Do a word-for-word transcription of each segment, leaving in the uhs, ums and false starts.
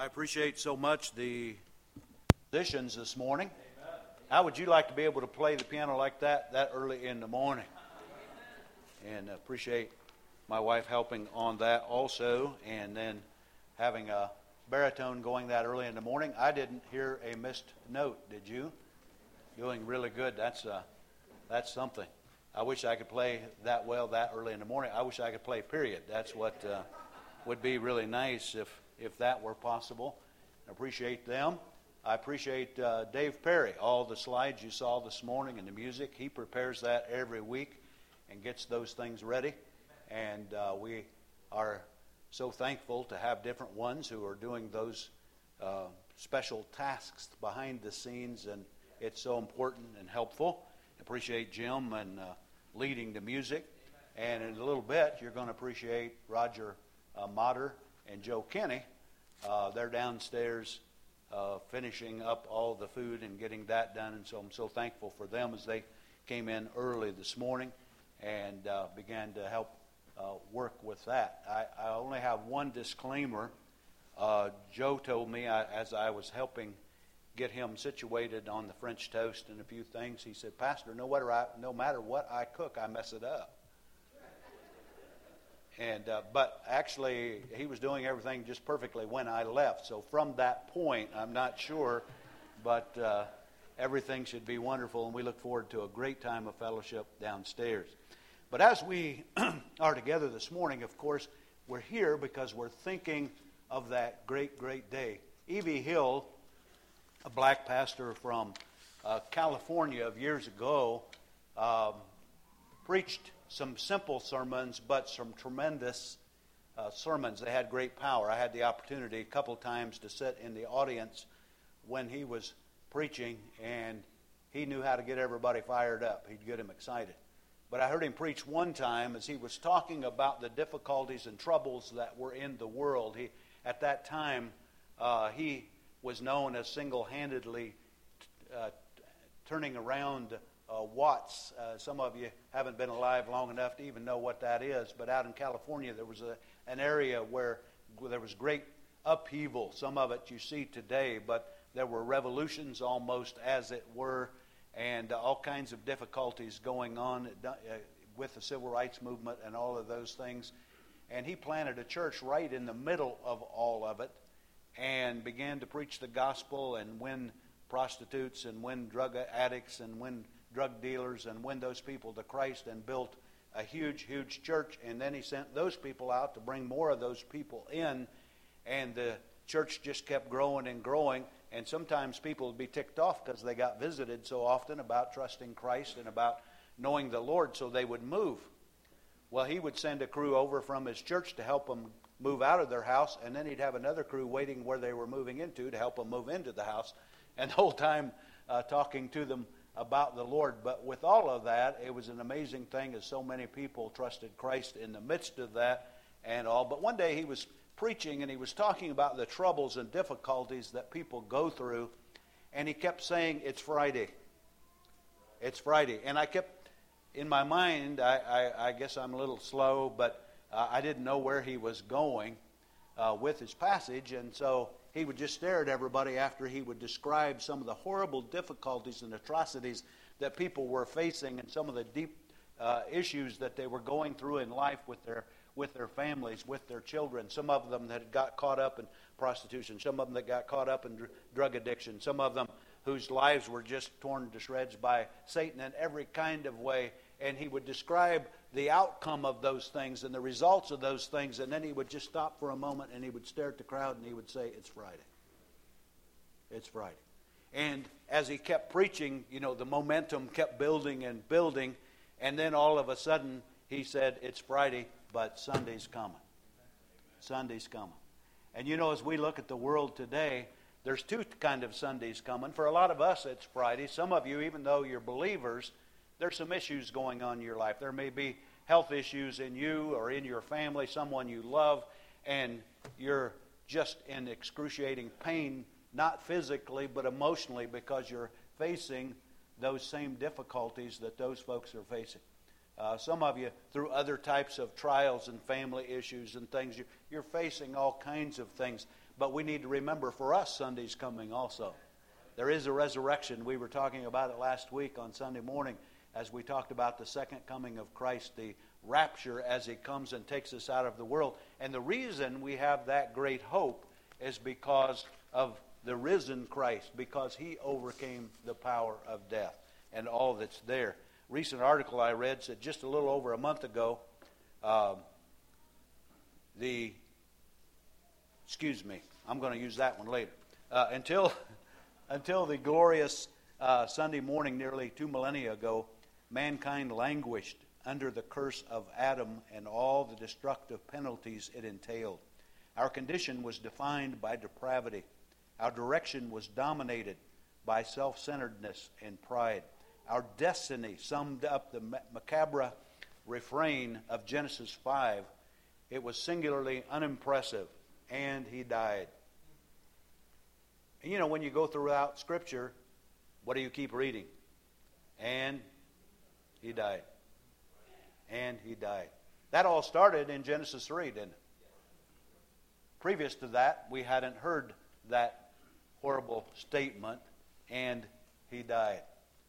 appreciate so much the musicians this morning. How would you like to be able to play the piano like that that early in the morning? And appreciate my wife helping on that also, and then having a baritone going that early in the morning. I didn't hear a missed note, did you? Doing really good. That's uh, that's something. I wish I could play that well that early in the morning. I wish I could play, period. That's what uh, would be really nice if, if that were possible. I appreciate them. I appreciate uh, Dave Perry, all the slides you saw this morning and the music. He prepares that every week and gets those things ready. And uh, we are so thankful to have different ones who are doing those uh, special tasks behind the scenes, and it's so important and helpful. Appreciate Jim and uh, leading the music. And in a little bit, you're going to appreciate Roger uh, Motter and Joe Kenny. Uh, they're downstairs uh, finishing up all the food and getting that done. And so I'm so thankful for them as they came in early this morning and uh, began to help uh, work with that. I, I only have one disclaimer. Uh, Joe told me I, as I was helping get him situated on the French toast and a few things, he said, Pastor, no matter, I, no matter what I cook, I mess it up. And uh, but actually, he was doing everything just perfectly when I left. So from that point, I'm not sure, but uh, everything should be wonderful, and we look forward to a great time of fellowship downstairs. But as we are together this morning, of course, we're here because we're thinking of that great, great day. Evie Hill, a black pastor from uh, California of years ago, um, preached some simple sermons, but some tremendous uh, sermons. They had great power. I had the opportunity a couple times to sit in the audience when he was preaching, and he knew how to get everybody fired up. He'd get them excited. But I heard him preach one time as he was talking about the difficulties and troubles that were in the world. He, at that time, uh, he was known as single-handedly uh, turning around uh, Watts. Uh, some of you haven't been alive long enough to even know what that is, but out in California there was a, an area where, where there was great upheaval. Some of it you see today, but there were revolutions almost, as it were, and uh, all kinds of difficulties going on uh, with the civil rights movement and all of those things. And he planted a church right in the middle of all of it, and began to preach the gospel and win prostitutes and win drug addicts and win drug dealers and win those people to Christ, and built a huge, huge church. And then he sent those people out to bring more of those people in, and the church just kept growing and growing. And sometimes people would be ticked off because they got visited so often about trusting Christ and about knowing the Lord, so they would move. Well, he would send a crew over from his church to help them move out of their house, and then he'd have another crew waiting where they were moving into to help them move into the house, and the whole time uh, talking to them about the Lord. But with all of that, it was an amazing thing as so many people trusted Christ in the midst of that and all. But one day he was preaching, and he was talking about the troubles and difficulties that people go through, and he kept saying, it's Friday. It's Friday. And I kept, in my mind, I, I, I guess I'm a little slow, but Uh, I didn't know where he was going uh, with his passage, and so he would just stare at everybody after he would describe some of the horrible difficulties and atrocities that people were facing, and some of the deep uh, issues that they were going through in life with their with their families, with their children. Some of them that got caught up in prostitution, some of them that got caught up in dr- drug addiction, some of them whose lives were just torn to shreds by Satan in every kind of way. And he would describe the outcome of those things and the results of those things, and then he would just stop for a moment and he would stare at the crowd and he would say, it's Friday. It's Friday. And as he kept preaching, you know, the momentum kept building and building, and then all of a sudden he said, it's Friday, but Sunday's coming. Sunday's coming. And you know, as we look at the world today, there's two kind of Sundays coming. For a lot of us, it's Friday. Some of you, even though you're believers, there's some issues going on in your life. There may be health issues in you or in your family, someone you love, and you're just in excruciating pain, not physically, but emotionally, because you're facing those same difficulties that those folks are facing. Uh, some of you, through other types of trials and family issues and things, you're, you're facing all kinds of things. but we need to remember for us Sunday's coming also. There is a resurrection. We were talking about it last week on Sunday morning as we talked about the second coming of Christ, the rapture as He comes and takes us out of the world. And the reason we have that great hope is because of the risen Christ, because He overcame the power of death and all that's there. Recent article I read said just a little over a month ago, um, the, excuse me, I'm going to use that one later. Uh, until, until the glorious uh, Sunday morning nearly two millennia ago, mankind languished under the curse of Adam and all the destructive penalties it entailed. Our condition was defined by depravity. Our direction was dominated by self-centeredness and pride. Our destiny summed up the macabre refrain of Genesis five. It was singularly unimpressive, and He died. And you know, when you go throughout Scripture, what do you keep reading? And He died. And He died. That all started in Genesis three, didn't it? Previous to that, we hadn't heard that horrible statement, and He died.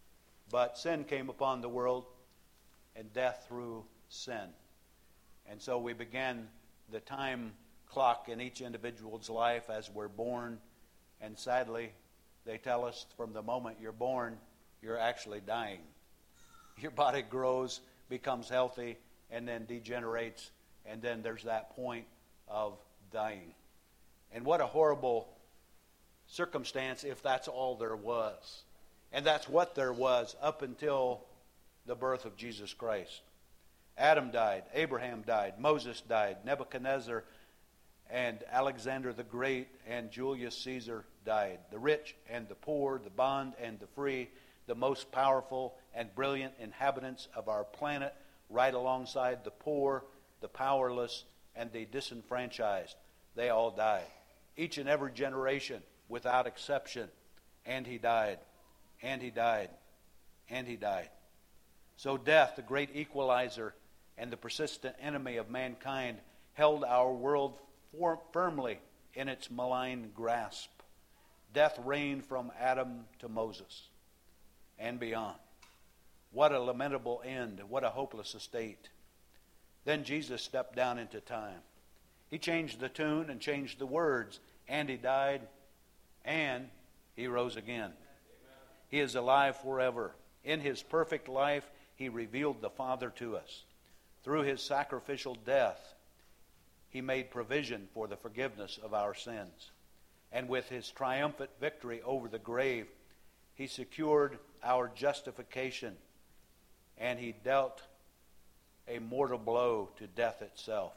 But sin came upon the world, and death through sin. And so we began the time clock in each individual's life as we're born. And sadly, they tell us from the moment you're born, you're actually dying. Your body grows, becomes healthy, and then degenerates. And then there's that point of dying. And what a horrible circumstance if that's all there was. And that's what there was up until the birth of Jesus Christ. Adam died, Abraham died, Moses died, Nebuchadnezzar and Alexander the Great and Julius Caesar died. The rich and the poor, the bond and the free, the most powerful and brilliant inhabitants of our planet, right alongside the poor, the powerless, and the disenfranchised. They all died. Each and every generation, without exception. And He died. And He died. And He died. So death, the great equalizer and the persistent enemy of mankind, held our world for, firmly in its malign grasp. Death reigned from Adam to Moses and beyond. What a lamentable end. What a hopeless estate. Then Jesus stepped down into time. He changed the tune and changed the words. And He died. And He rose again. He is alive forever. In His perfect life, He revealed the Father to us. Through His sacrificial death, He made provision for the forgiveness of our sins. And with His triumphant victory over the grave, He secured our justification. And He dealt a mortal blow to death itself.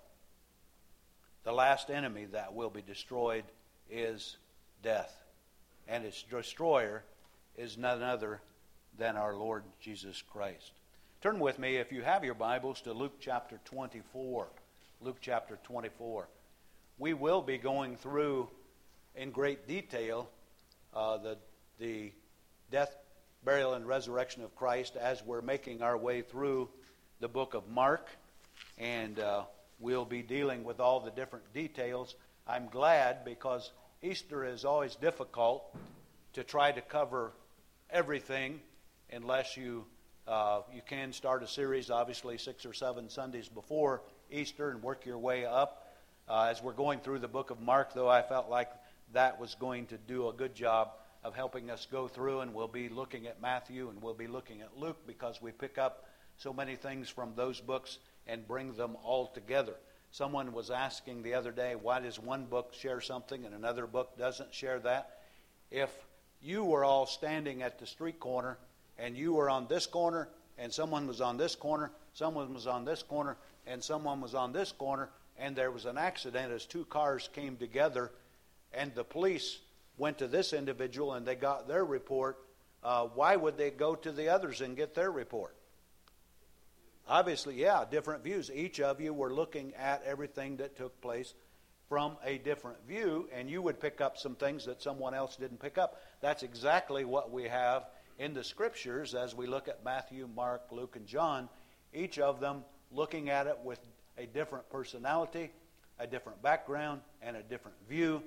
The last enemy that will be destroyed is death. And its destroyer is none other than our Lord Jesus Christ. Turn with me, if you have your Bibles, to Luke chapter twenty-four. Luke chapter twenty-four. We will be going through in great detail uh, the, the death, burial, and resurrection of Christ as we're making our way through the book of Mark. And uh, we'll be dealing with all the different details. I'm glad, because Easter is always difficult to try to cover everything unless you uh, you can start a series, obviously six or seven Sundays before Easter, and work your way up. Uh, as we're going through the book of Mark, though, I felt like that was going to do a good job of helping us go through, and we'll be looking at Matthew and we'll be looking at Luke, because we pick up so many things from those books and bring them all together. Someone was asking the other day, why does one book share something and another book doesn't share that? If you were all standing at the street corner, and you were on this corner, and someone was on this corner, someone was on this corner, and someone was on this corner, and there was an accident as two cars came together, and the police went to this individual and they got their report, uh, why would they go to the others and get their report? Obviously, yeah, different views. Each of you were looking at everything that took place from a different view, and you would pick up some things that someone else didn't pick up. That's exactly what we have in the Scriptures as we look at Matthew, Mark, Luke, and John, each of them looking at it with a different personality, a different background, and a different view.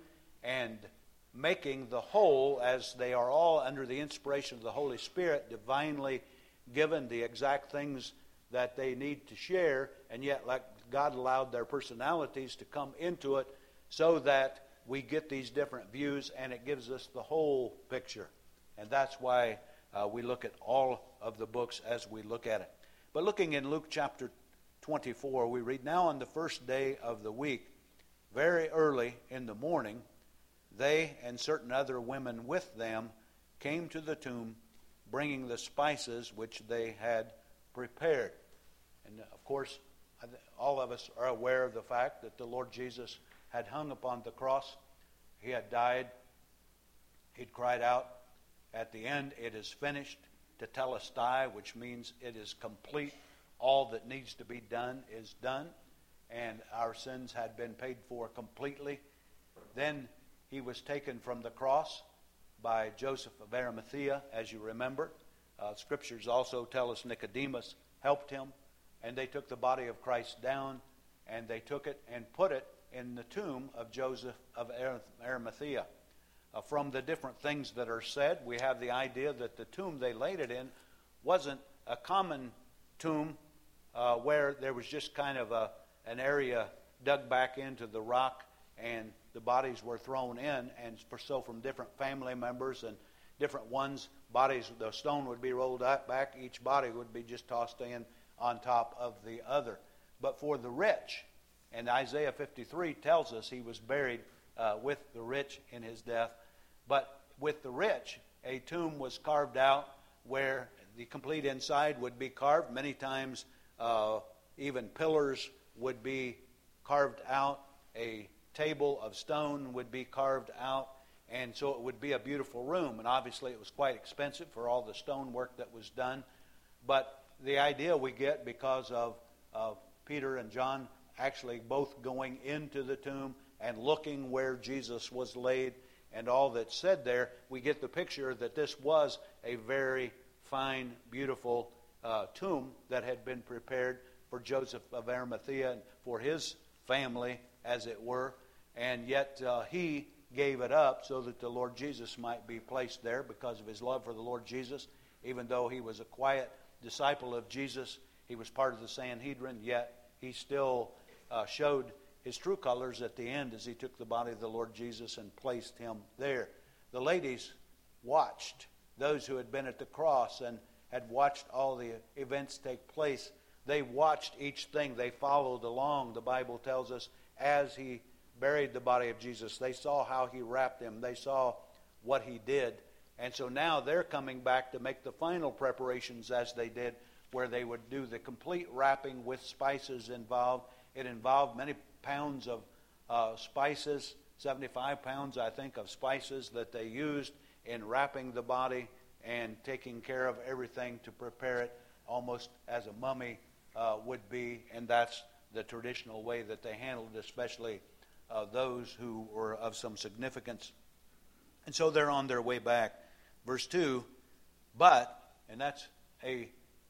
and making the whole, as they are all under the inspiration of the Holy Spirit, divinely given the exact things that they need to share, and yet like God allowed their personalities to come into it so that we get these different views, and it gives us the whole picture. And that's why uh, we look at all of the books as we look at it. But looking in Luke chapter twenty-four, we read, "Now on the first day of the week, very early in the morning, they and certain other women with them came to the tomb, bringing the spices which they had prepared." And of course, all of us are aware of the fact that the Lord Jesus had hung upon the cross. He had died. He'd cried out at the end, "It is finished," tetelestai, which means it is complete. All that needs to be done is done. And our sins had been paid for completely. Then he was taken from the cross by Joseph of Arimathea, as you remember. Uh, scriptures also tell us Nicodemus helped him. And they took the body of Christ down, and they took it and put it in the tomb of Joseph of Arimathea. Uh, from the different things that are said, we have the idea that the tomb they laid it in wasn't a common tomb uh, where there was just kind of a, an area dug back into the rock and the bodies were thrown in. And for, so from different family members and different ones, bodies, the stone would be rolled up back. Each body would be just tossed in on top of the other. But for the rich, and Isaiah fifty-three tells us he was buried uh, with the rich in his death. But with the rich, a tomb was carved out where the complete inside would be carved. Many times, uh, even pillars would be carved out. A table of stone would be carved out. And so it would be a beautiful room. And obviously it was quite expensive for all the stonework that was done. But the idea we get because of, of Peter and John actually both going into the tomb and looking where Jesus was laid and all that's said there, we get the picture that this was a very fine, beautiful uh, tomb that had been prepared for Joseph of Arimathea and for his family, as it were. And yet uh, he gave it up so that the Lord Jesus might be placed there because of his love for the Lord Jesus. Even though he was a quiet disciple of Jesus, he was part of the Sanhedrin, yet he still uh, showed his true colors at the end as he took the body of the Lord Jesus and placed him there. The ladies watched those who had been at the cross and had watched all the events take place. They watched each thing. They followed along, the Bible tells us, as he buried the body of Jesus. They saw how he wrapped him. They saw what he did. And so now they're coming back to make the final preparations as they did, where they would do the complete wrapping with spices involved. It involved many pounds of uh, spices, seventy-five pounds, I think, of spices that they used in wrapping the body and taking care of everything to prepare it almost as a mummy uh, would be. And that's the traditional way that they handled it, especially uh, those who were of some significance. And so they're on their way back. Verse two, but, and that's a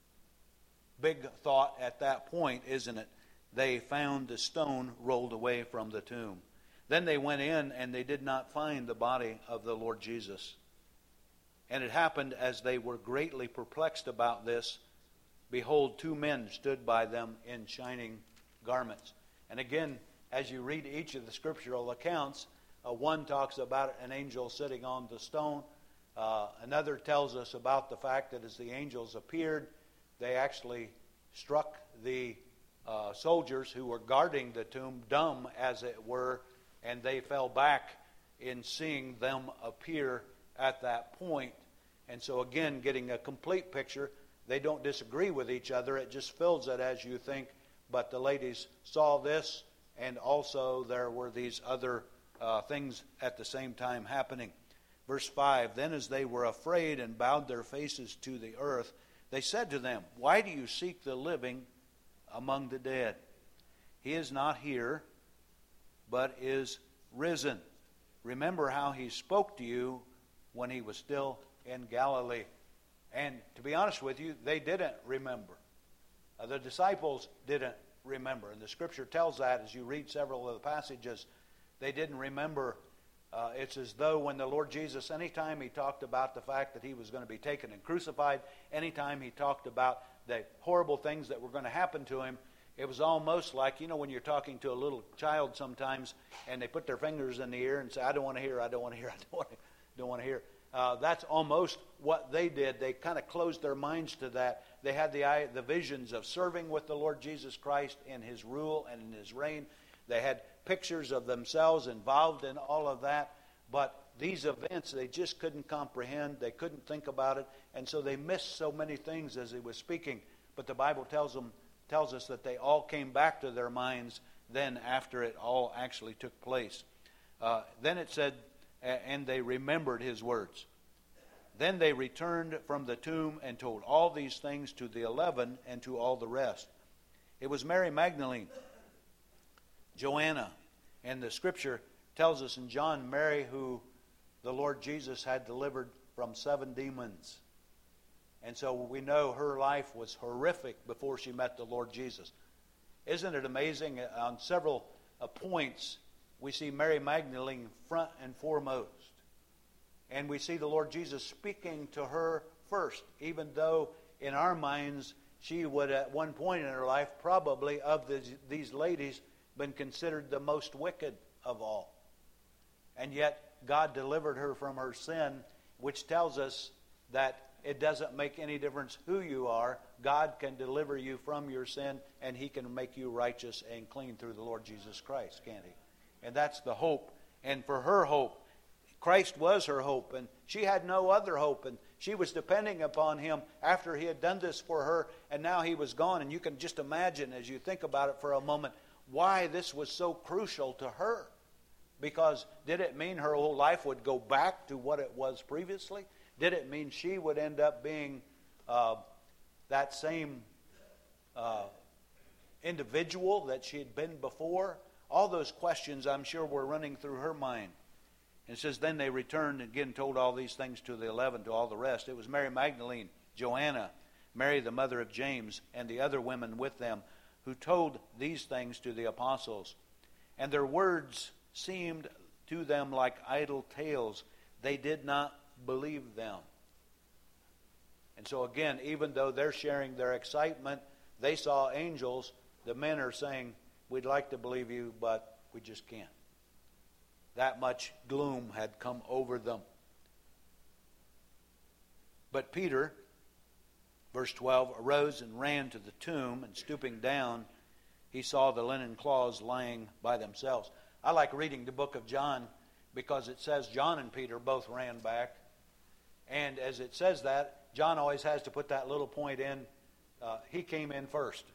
big thought at that point, isn't it? They found the stone rolled away from the tomb. Then they went in and they did not find the body of the Lord Jesus. And it happened as they were greatly perplexed about this, behold, two men stood by them in shining garments. And again, as you read each of the scriptural accounts, uh, one talks about an angel sitting on the stone. Uh, another tells us about the fact that as the angels appeared, they actually struck the uh, soldiers who were guarding the tomb dumb, as it were, and they fell back in seeing them appear at that point. And so again, getting a complete picture, they don't disagree with each other. It just fills it as you think. But the ladies saw this, and also there were these other uh, things at the same time happening. Verse five, then as they were afraid and bowed their faces to the earth, they said to them, why do you seek the living among the dead? He is not here, but is risen. Remember how he spoke to you when he was still in Galilee. And to be honest with you, they didn't remember. Uh, the disciples didn't remember. And the scripture tells that as you read several of the passages. They didn't remember Uh, it's as though when the Lord Jesus, anytime he talked about the fact that he was going to be taken and crucified, anytime he talked about the horrible things that were going to happen to him, it was almost like, you know, when you're talking to a little child sometimes and they put their fingers in the ear and say, I don't want to hear, I don't want to hear, I don't want to, don't want to hear. Uh, that's almost what they did. They kind of closed their minds to that. They had the, the visions of serving with the Lord Jesus Christ in his rule and in his reign. They had pictures of themselves involved in all of that. But these events, they just couldn't comprehend. They couldn't think about it. And so they missed so many things as he was speaking. But the Bible tells them, tells us that they all came back to their minds then after it all actually took place. Uh, then it said, and they remembered his words. Then they returned from the tomb and told all these things to the eleven and to all the rest. It was Mary Magdalene, Joanna, and the scripture tells us in John, Mary who the Lord Jesus had delivered from seven demons. And so we know her life was horrific before she met the Lord Jesus. Isn't it amazing? On several uh, points, we see Mary Magdalene front and foremost. And we see the Lord Jesus speaking to her first, even though in our minds she would at one point in her life probably of the, these ladies been considered the most wicked of all. And yet God delivered her from her sin, which tells us that it doesn't make any difference who you are. God can deliver you from your sin, and he can make you righteous and clean through the Lord Jesus Christ, can't he? And that's the hope. And for her hope, Christ was her hope, and she had no other hope, and she was depending upon him after he had done this for her, and now he was gone. And you can just imagine, as you think about it for a moment, why this was so crucial to her. Because did it mean her whole life would go back to what it was previously? Did it mean she would end up being uh, that same uh, individual that she had been before? All those questions, I'm sure, were running through her mind. And it says, then they returned and again told all these things to the eleven, to all the rest. It was Mary Magdalene, Joanna, Mary the mother of James, and the other women with them, who told these things to the apostles. And their words seemed to them like idle tales. They did not believe them. And so again, even though they're sharing their excitement, they saw angels, the men are saying, we'd like to believe you, but we just can't. That much gloom had come over them. But Peter, verse twelve, arose and ran to the tomb, and stooping down, he saw the linen cloths lying by themselves. I like reading the book of John because it says John and Peter both ran back. And as it says that, John always has to put that little point in. Uh, he came in first.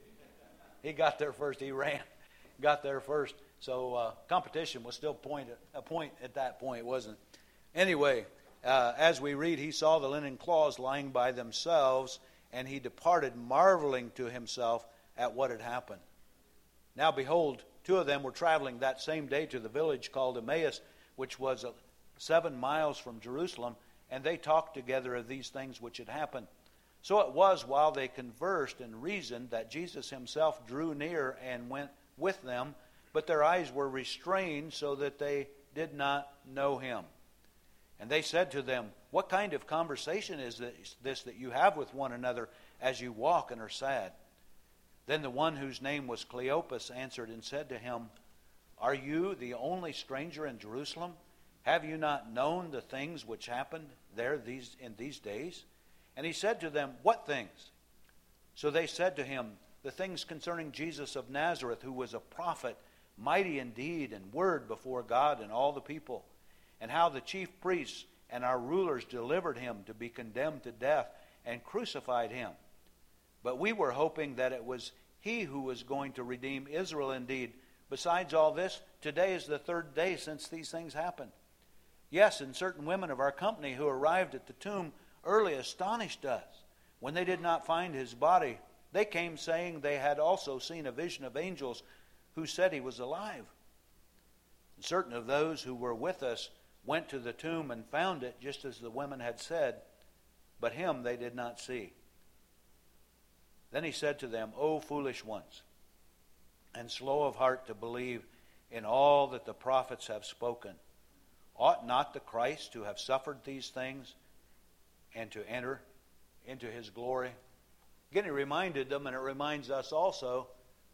He got there first. He ran, got there first. So uh, competition was still point, a point at that point, wasn't it? Anyway, uh, as we read, he saw the linen cloths lying by themselves, and he departed, marveling to himself at what had happened. Now behold, two of them were traveling that same day to the village called Emmaus, which was uh, seven miles from Jerusalem, and they talked together of these things which had happened. So it was while they conversed and reasoned that Jesus himself drew near and went with them, but their eyes were restrained so that they did not know him. And they said to them, what kind of conversation is this, this that you have with one another as you walk and are sad? Then the one whose name was Cleopas answered and said to him, are you the only stranger in Jerusalem? Have you not known the things which happened there these in these days? And he said to them, what things? So they said to him, the things concerning Jesus of Nazareth, who was a prophet, mighty in deed and word before God and all the people, and how the chief priests and our rulers delivered him to be condemned to death and crucified him. But we were hoping that it was he who was going to redeem Israel indeed. Besides all this, today is the third day since these things happened. Yes, and certain women of our company who arrived at the tomb early astonished us. When they did not find his body, they came saying they had also seen a vision of angels who said he was alive. And certain of those who were with us went to the tomb and found it just as the women had said, but him they did not see. Then he said to them, O foolish ones, and slow of heart to believe in all that the prophets have spoken. ought not the Christ to have suffered these things and to enter into his glory? Again, he reminded them, and it reminds us also,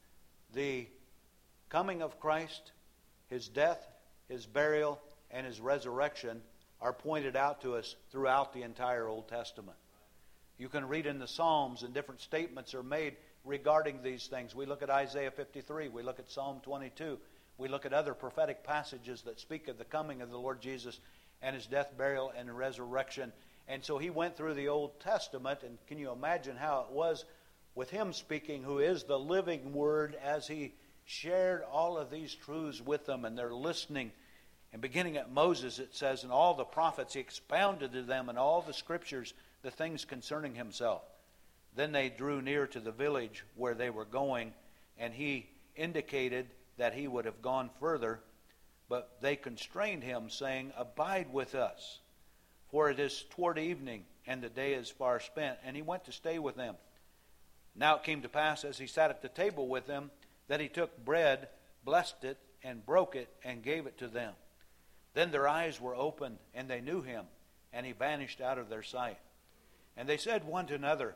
the coming of Christ, his death, his burial, and his resurrection are pointed out to us throughout the entire Old Testament. You can read in the Psalms, and different statements are made regarding these things. We look at Isaiah fifty-three. We look at Psalm twenty-two. We look at other prophetic passages that speak of the coming of the Lord Jesus and his death, burial, and resurrection. And so he went through the Old Testament, and can you imagine how it was with him speaking, who is the living Word, as he shared all of these truths with them, and they're listening. And beginning at Moses, it says, and all the prophets, he expounded to them in all the scriptures the things concerning himself. Then they drew near to the village where they were going, and he indicated that he would have gone further, but they constrained him, saying, abide with us, for it is toward evening, and the day is far spent. And he went to stay with them. Now it came to pass, as he sat at the table with them, that he took bread, blessed it, and broke it, and gave it to them. Then their eyes were opened, and they knew him, and he vanished out of their sight. And they said one to another,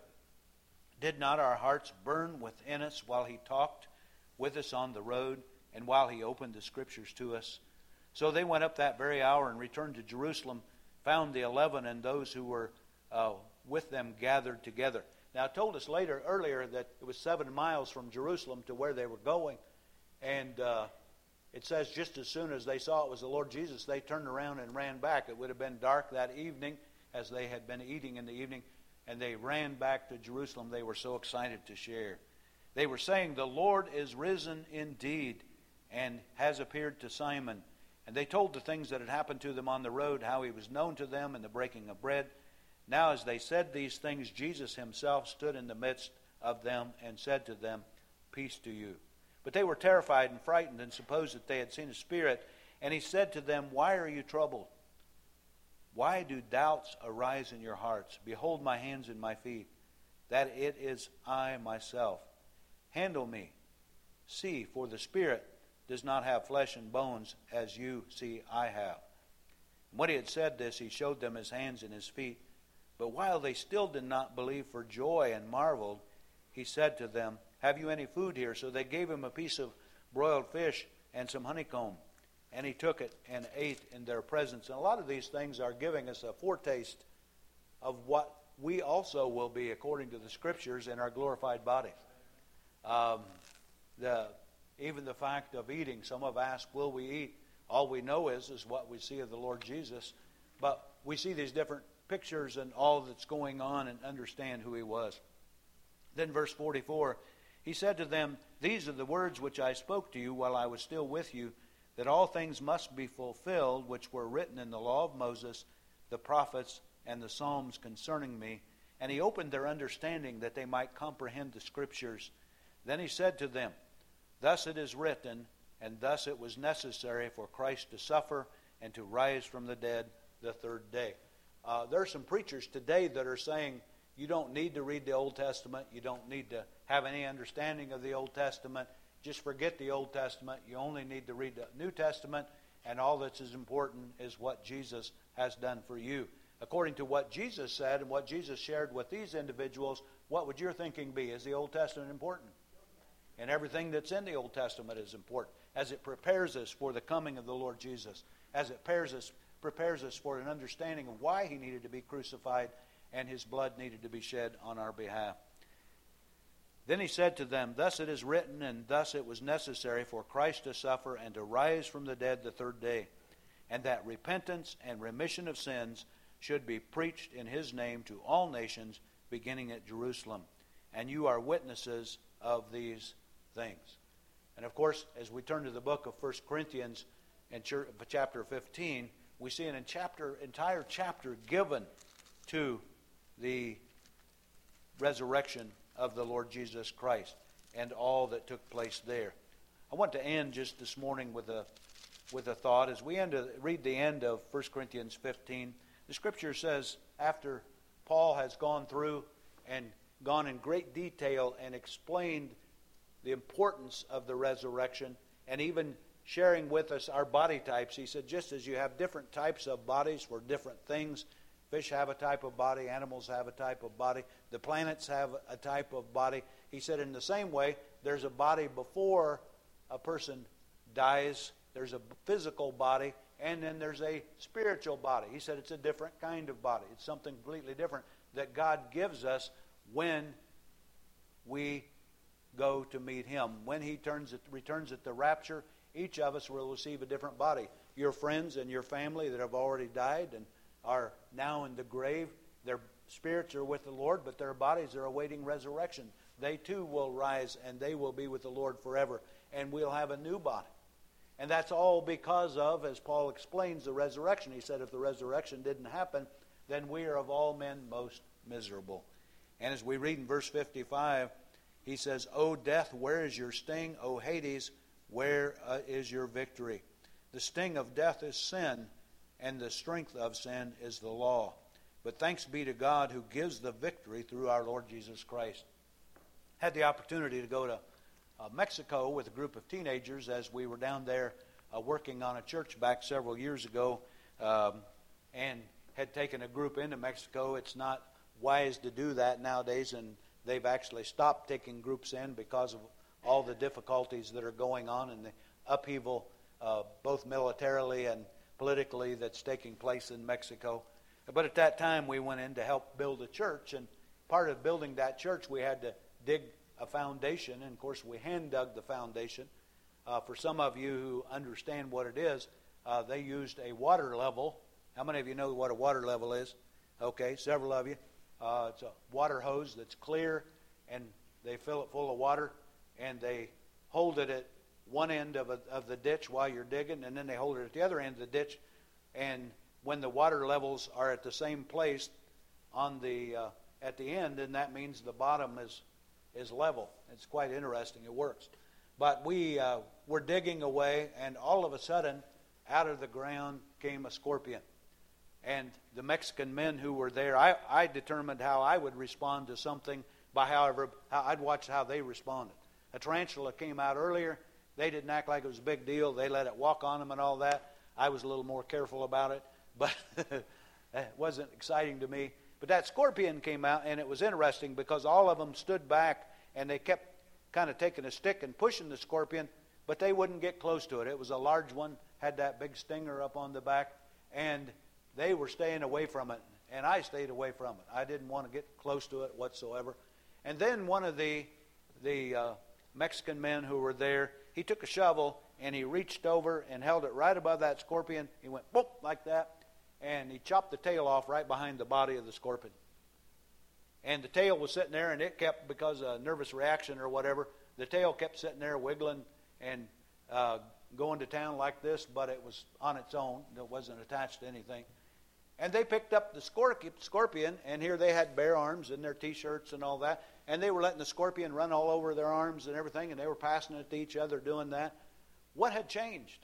did not our hearts burn within us while he talked with us on the road, and while he opened the scriptures to us? So they went up that very hour and returned to Jerusalem, found the eleven and those who were uh, with them gathered together. Now it told us later, earlier, that it was seven miles from Jerusalem to where they were going. And uh, it says just as soon as they saw it was the Lord Jesus, they turned around and ran back. It would have been dark that evening, as they had been eating in the evening, and they ran back to Jerusalem. They were so excited to share. They were saying, the Lord is risen indeed, and has appeared to Simon. And they told the things that had happened to them on the road, how he was known to them in the breaking of bread. Now as they said these things, Jesus himself stood in the midst of them and said to them, peace to you. But they were terrified and frightened, and supposed that they had seen a spirit. And he said to them, why are you troubled? Why do doubts arise in your hearts? Behold my hands and my feet, that it is I myself. Handle me. See, for the Spirit does not have flesh and bones, as you see I have. And when he had said this, he showed them his hands and his feet. But while they still did not believe for joy and marveled, he said to them, have you any food here? So they gave him a piece of broiled fish and some honeycomb. And he took it and ate in their presence. And a lot of these things are giving us a foretaste of what we also will be, according to the Scriptures, in our glorified bodies. Um, the even the fact of eating, some have asked, will we eat? All we know is, is what we see of the Lord Jesus. But we see these different pictures and all that's going on and understand who he was. Then verse forty-four, he said to them, these are the words which I spoke to you while I was still with you, that all things must be fulfilled which were written in the law of Moses, the prophets, and the Psalms concerning me. And he opened their understanding that they might comprehend the Scriptures. Then he said to them, thus it is written, and thus it was necessary for Christ to suffer and to rise from the dead the third day. Uh, there are some preachers today that are saying you don't need to read the Old Testament. You don't need to have any understanding of the Old Testament. Just forget the Old Testament. You only need to read the New Testament, and all that's as important is what Jesus has done for you. According to what Jesus said and what Jesus shared with these individuals, what would your thinking be? Is the Old Testament important? And everything that's in the Old Testament is important, as it prepares us for the coming of the Lord Jesus, as it prepares us, prepares us for an understanding of why he needed to be crucified and his blood needed to be shed on our behalf. Then he said to them, thus it is written, and thus it was necessary for Christ to suffer and to rise from the dead the third day, and that repentance and remission of sins should be preached in his name to all nations, beginning at Jerusalem. And you are witnesses of these things. And of course, as we turn to the book of First Corinthians in chapter fifteen, we see an chapter, entire chapter given to the resurrection of the Lord Jesus Christ and all that took place there. I want to end just this morning with a with a thought. As we end to read the end of First Corinthians fifteen, the Scripture says, after Paul has gone through and gone in great detail and explained the importance of the resurrection, and even sharing with us our body types. He said, just as you have different types of bodies for different things, fish have a type of body, animals have a type of body, the planets have a type of body. He said, in the same way, there's a body before a person dies. There's a physical body, and then there's a spiritual body. He said it's a different kind of body. It's something completely different that God gives us when we go to meet Him. When He turns it, returns at the rapture, each of us will receive a different body. Your friends and your family that have already died and are now in the grave, their spirits are with the Lord, but their bodies are awaiting resurrection. They too will rise, and they will be with the Lord forever, and we'll have a new body. And that's all because of, as Paul explains, the resurrection. He said if the resurrection didn't happen, then we are of all men most miserable. And as we read in verse fifty-five, he says, O death, where is your sting? O Hades, where uh, is your victory? The sting of death is sin, and the strength of sin is the law. But thanks be to God who gives the victory through our Lord Jesus Christ. Had the opportunity to go to uh, Mexico with a group of teenagers as we were down there uh, working on a church back several years ago, um, and had taken a group into Mexico. It's not wise to do that nowadays, and they've actually stopped taking groups in because of all the difficulties that are going on and the upheaval, uh, both militarily and politically, that's taking place in Mexico. But at that time, we went in to help build a church, and part of building that church, we had to dig a foundation, and of course, we hand dug the foundation. Uh, for some of you who understand what it is, uh, they used a water level. How many of you know what a water level is? Okay, several of you. Uh, it's a water hose that's clear, and they fill it full of water, and they hold it at one end of, a, of the ditch while you're digging, and then they hold it at the other end of the ditch. And when the water levels are at the same place on the uh, at the end, then that means the bottom is is level. It's quite interesting. It works. But we uh, were digging away, and all of a sudden, out of the ground came a scorpion. And the Mexican men who were there, I, I determined how I would respond to something by however, how I'd watch how they responded. A tarantula came out earlier. They didn't act like it was a big deal. They let it walk on them and all that. I was a little more careful about it, but it wasn't exciting to me. But that scorpion came out, and it was interesting because all of them stood back, and they kept kind of taking a stick and pushing the scorpion, but they wouldn't get close to it. It was a large one, had that big stinger up on the back, and they were staying away from it, and I stayed away from it. I didn't want to get close to it whatsoever. And then one of the the uh, Mexican men who were there, he took a shovel, and he reached over and held it right above that scorpion. He went, boop, like that, and he chopped the tail off right behind the body of the scorpion. And the tail was sitting there, and it kept, because of a nervous reaction or whatever, the tail kept sitting there wiggling and uh, going to town like this, but it was on its own. It wasn't attached to anything. And they picked up the scorpion, and here they had bare arms in their T-shirts and all that, and they were letting the scorpion run all over their arms and everything, and they were passing it to each other doing that. What had changed?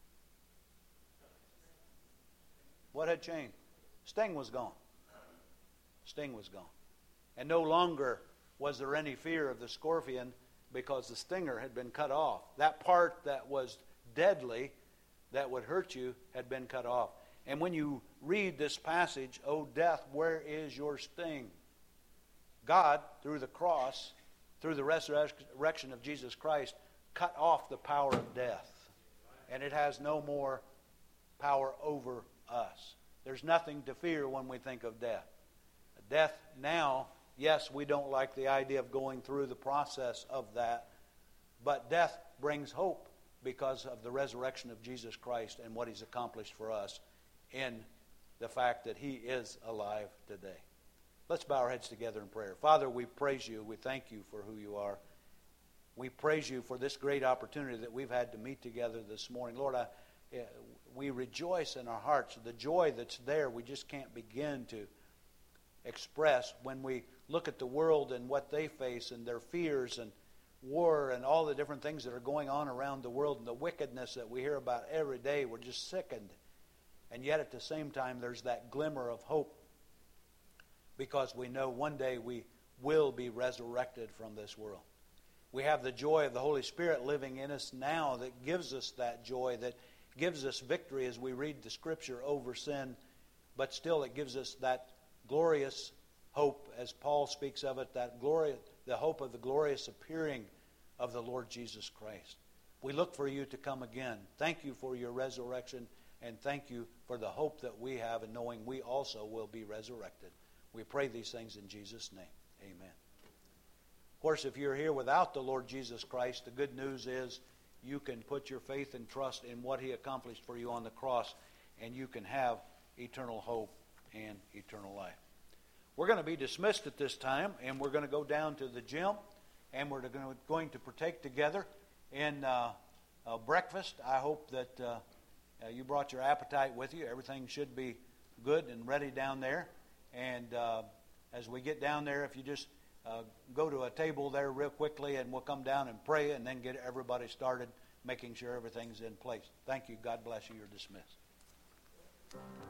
What had changed? Sting was gone. Sting was gone. And no longer was there any fear of the scorpion because the stinger had been cut off. That part that was deadly, that would hurt you, had been cut off. And when you read this passage, O death, where is your sting? God, through the cross, through the resurrection of Jesus Christ, cut off the power of death. And it has no more power over us. There's nothing to fear when we think of death. Death now, yes, we don't like the idea of going through the process of that, but death brings hope because of the resurrection of Jesus Christ and what He's accomplished for us in the fact that He is alive today. Let's bow our heads together in prayer. Father, we praise You. We thank You for who You are. We praise You for this great opportunity that we've had to meet together this morning. Lord, I, we rejoice in our hearts. The joy that's there, we just can't begin to express when we look at the world and what they face and their fears and war and all the different things that are going on around the world and the wickedness that we hear about every day. We're just sickened. And yet at the same time, there's that glimmer of hope because we know one day we will be resurrected from this world. We have the joy of the Holy Spirit living in us now that gives us that joy, that gives us victory as we read the Scripture over sin, but still it gives us that glorious hope, as Paul speaks of it, that glory, the hope of the glorious appearing of the Lord Jesus Christ. We look for you to come again. Thank you for your resurrection, and thank you for the hope that we have in knowing we also will be resurrected. We pray these things in Jesus' name. Amen. Of course, if you're here without the Lord Jesus Christ, the good news is you can put your faith and trust in what He accomplished for you on the cross, and you can have eternal hope and eternal life. We're going to be dismissed at this time, and we're going to go down to the gym, and we're going to partake together in uh, uh, breakfast. I hope that uh, uh, you brought your appetite with you. Everything should be good and ready down there. And uh, as we get down there, if you just uh, go to a table there real quickly, and we'll come down and pray and then get everybody started, making sure everything's in place. Thank you. God bless you. You're dismissed.